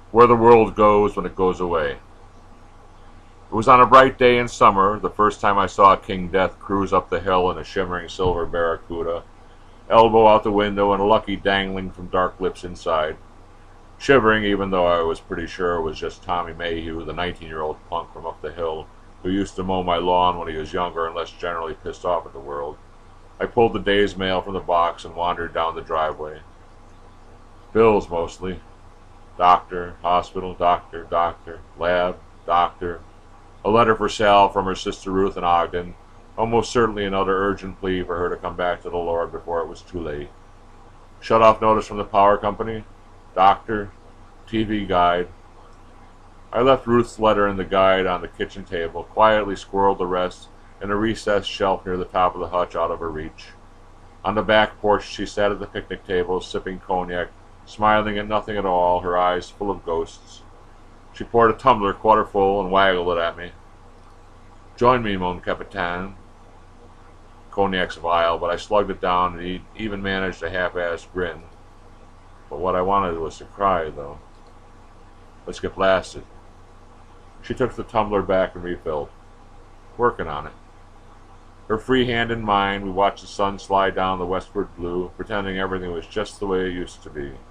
Where the world goes when it goes away. It was on a bright day in summer, the first time I saw King Death cruise up the hill in a shimmering silver Barracuda, elbow out the window and a lucky dangling from dark lips inside. Shivering, even though I was pretty sure it was just Tommy Mayhew, the 19-year-old punk from up the hill, who used to mow my lawn when he was younger and less generally pissed off at the world. I pulled the day's mail from the box and wandered down the driveway. Bills, mostly. Doctor, hospital, doctor, lab, doctor. A letter for Sal from her sister Ruth in Ogden. Almost certainly another urgent plea for her to come back to the Lord before it was too late. Shut-off notice from the power company. Doctor. TV guide. I left Ruth's letter and the guide on the kitchen table, quietly squirreled the rest in a recessed shelf near the top of the hutch out of her reach. On the back porch she sat at the picnic table, sipping cognac, smiling at nothing at all, her eyes full of ghosts. She poured a tumbler quarter full and waggled it at me. Join me, mon capitaine. Cognac's vile, but I slugged it down and even managed a half-assed grin. But what I wanted was to cry, though. Let's get blasted. She took the tumbler back and refilled. Working on it. Her free hand in mine, we watched the sun slide down the westward blue, pretending everything was just the way it used to be.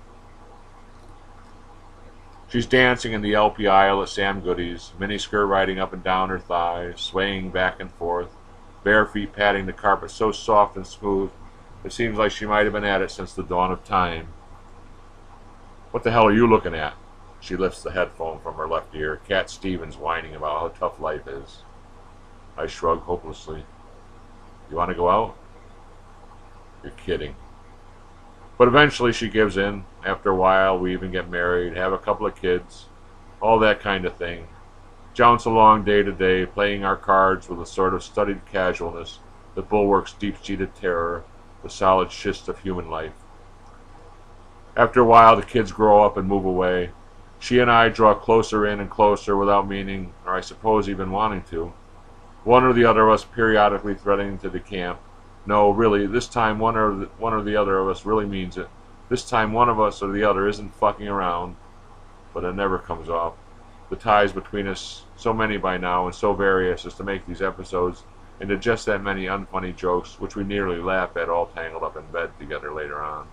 She's dancing in the LP aisle at Sam Goody's, miniskirt riding up and down her thighs, swaying back and forth, bare feet patting the carpet so soft and smooth, it seems like she might have been at it since the dawn of time. What the hell are you looking at? She lifts the headphone from her left ear, Cat Stevens whining about how tough life is. I shrug hopelessly. You want to go out? You're kidding. But eventually she gives in. After a while, we even get married, have a couple of kids, all that kind of thing. Jounce along day to day, playing our cards with a sort of studied casualness that bulwarks deep-seated terror, the solid schist of human life. After a while, the kids grow up and move away. She and I draw closer in and closer without meaning, or I suppose even wanting to. One or the other of us periodically threatening to decamp. No, really, this time one or the other of us really means it. This time one of us or the other isn't fucking around. But it never comes off. The ties between us, so many by now and so various as to make these episodes into just that many unfunny jokes which we nearly laugh at all tangled up in bed together later on.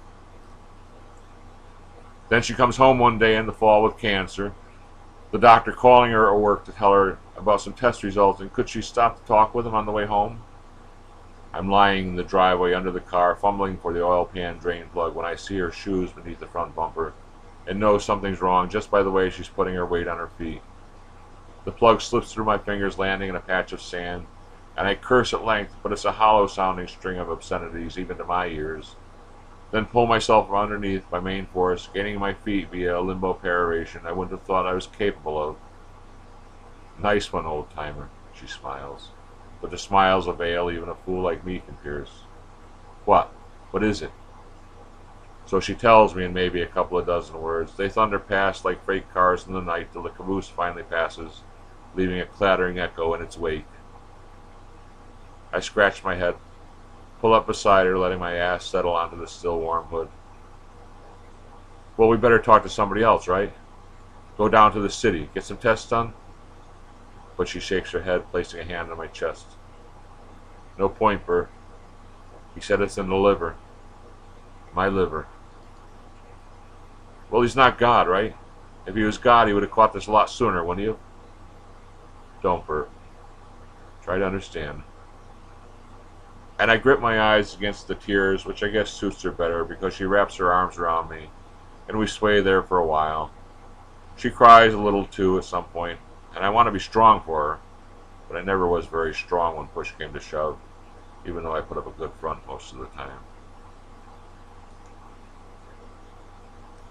Then she comes home one day in the fall with cancer. The doctor calling her at work to tell her about some test results, and could she stop to talk with him on the way home? I'm lying in the driveway under the car, fumbling for the oil pan drain plug when I see her shoes beneath the front bumper, and know something's wrong just by the way she's putting her weight on her feet. The plug slips through my fingers, landing in a patch of sand, and I curse at length, but it's a hollow-sounding string of obscenities even to my ears. Then pull myself from underneath by main force, gaining my feet via a limbo peroration I wouldn't have thought I was capable of. Nice one, old-timer, she smiles. But the smile's a veil even a fool like me can pierce. What? What is it? So she tells me in maybe a couple of dozen words. They thunder past like freight cars in the night till the caboose finally passes, leaving a clattering echo in its wake. I scratch my head, pull up beside her, letting my ass settle onto the still warm hood. Well, we better talk to somebody else, right? Go down to the city, get some tests done? But she shakes her head, placing a hand on my chest. No point, Bert. He said it's in the liver. My liver. Well, he's not God, right? If he was God, he would have caught this a lot sooner, wouldn't you? Don't, Bert. Try to understand. And I grip my eyes against the tears, which I guess suits her better because she wraps her arms around me, and we sway there for a while. She cries a little too at some point, and I want to be strong for her, but I never was very strong when push came to shove, even though I put up a good front most of the time.